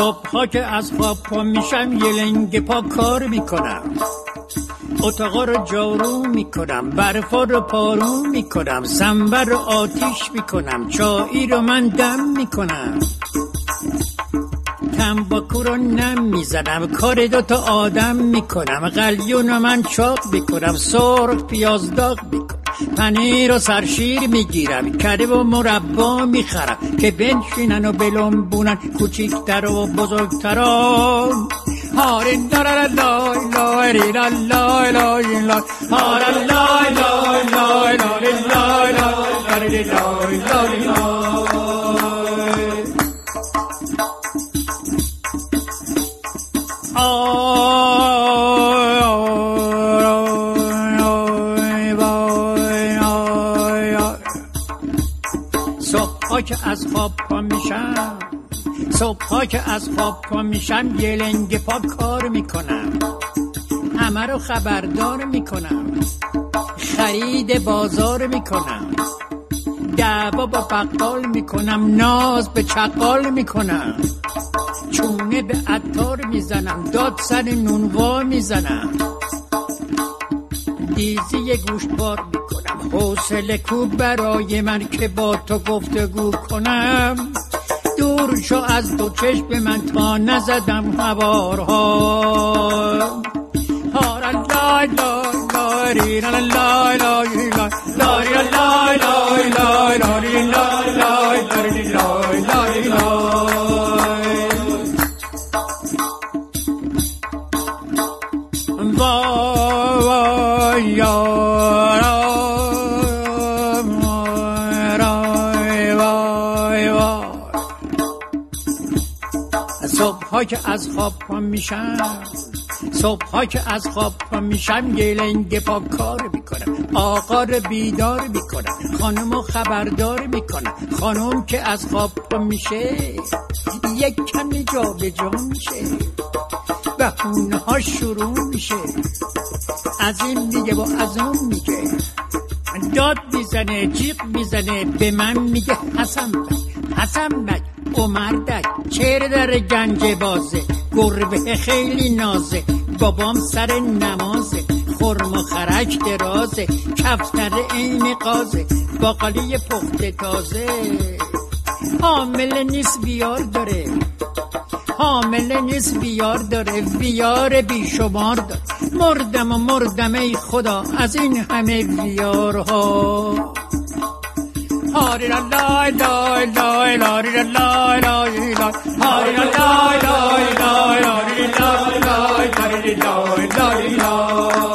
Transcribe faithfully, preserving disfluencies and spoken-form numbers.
صبحا که از خواب پا میشم یه لنگ پا کار میکنم، اتاقا رو جارو میکنم، برفا رو پارو میکنم، سنبر رو آتیش میکنم، چایی رو من دم میکنم، تنباکو رو نم میزنم، کار دوتا آدم میکنم، قلیون رو من چاق میکنم، سرخ پیاز داغ میکنم، پنیر و سرشیر میگیرم، کره و مربا میخرم که بنشینن و بلنبونن کوچیکتر و بزرگتران. هاره لای لای لای لای لای لای لای هاره لای لای لای لای لای لای لای لای لای. صبحا که از خواب پا میشم، صبحا که از خواب پا میشم یه لنگ پا کار میکنم، همه رو خبردار میکنم، خرید بازار میکنم، دعوا با بقال میکنم، ناز به چقال میکنم، چونه به عطار میزنم، داد سر نونوا میزنم، دیزی گوشتبار میکنم، حوصله کو برای من که با تو گفتگو کنم، دور شو از دو چشم من تا نزدم هوارها. هارا لای لای لای لای لای لای لای لای لای لای لای لای لای لای لای. صبحا که از خواب پا میشم، صبحا که از خواب پا میشم یه لنگ پا کار میکنم، آقا رو بیدار میکنم، خانمو خبردار میکنم، خانم که از خواب پا میشه یک کمی جا به جا میشه، بهونه ها شروع میشه، از این میگه و از اون میگه، داد میزنه جیغ میزنه، به من میگه حسن بک حسن بک عمردک، چهره در گنج بازه، گربه خیلی نازه، بابام سر نمازه، خرم و خرک درازه، کفتر عین قازه، باقالی پخت تازه، حامل نیست بیار داره، حامل نیست بیار داره، بیار بیشمار داره، مردم و مردم ای خدا از این همه بیارها. هاری لای لای لای لای لای لای لای هاری لای لای لای لای لای لای لای لای